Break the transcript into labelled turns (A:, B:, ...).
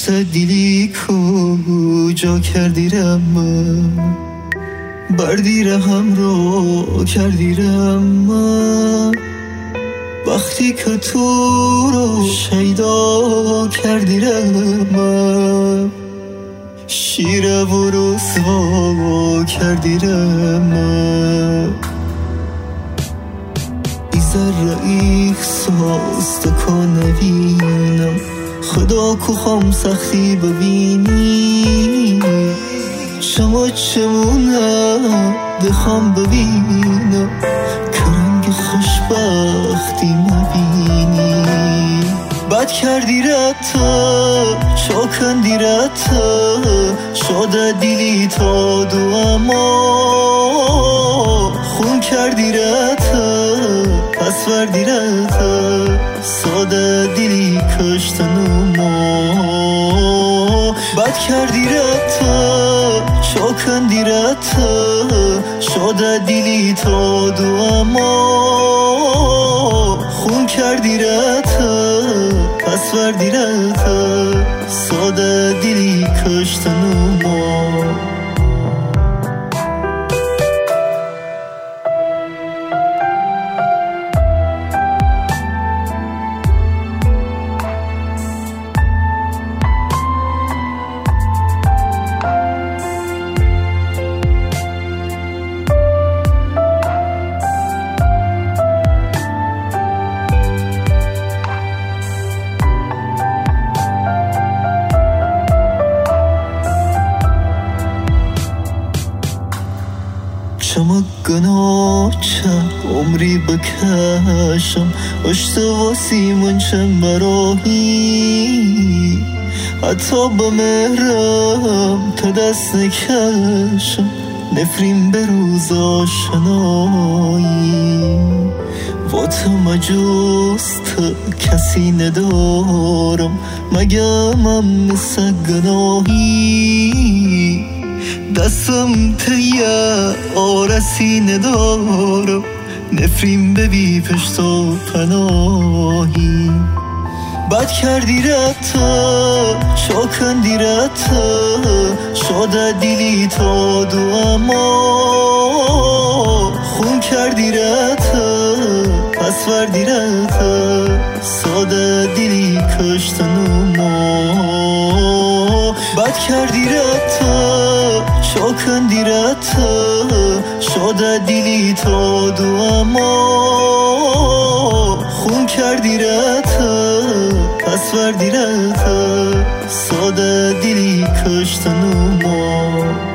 A: کشت دیلی کجا کردی رم بردی رهم رو کردی رم وقتی که تو رو شیدا کردی رم شیر و رسوا کردی رم ذره احساس دکان نبینم خدا کوخام سختی ببینی شما چمونم دخوام ببینم که رنگ خوشبختی مبینی بد کردی رتا چاکندی رتا شده دیلی تا دو اما خون کردی رتا پس وردی رتا ساده دیلی کشتن ما بد کردی رتا چاکندی رتا شده دیلی تا دو اما خون کردی رتا پس وردی رتا ساده دیلی کشتن ما شما گناه چه عمری بکشم اشتواسی منشم براهی حتی به مهرم تا دست نکشم نفرین به روز آشنایی و تو مجوست کسی ندارم مگه من مثل گناهی دستم تیه آرسی ندارم نفرین ببی پشت و پناهی بد کردی رتا چاکندی رتا شده دیلی تا دو اما خون کردی رتا پس وردی رتا ساده دیلی کشتن ما بد کردی رتا چاکندی رتا شده دیلی تا دو اما خون کردی رتا پس وردی رتا ساده دیلی کشتن ما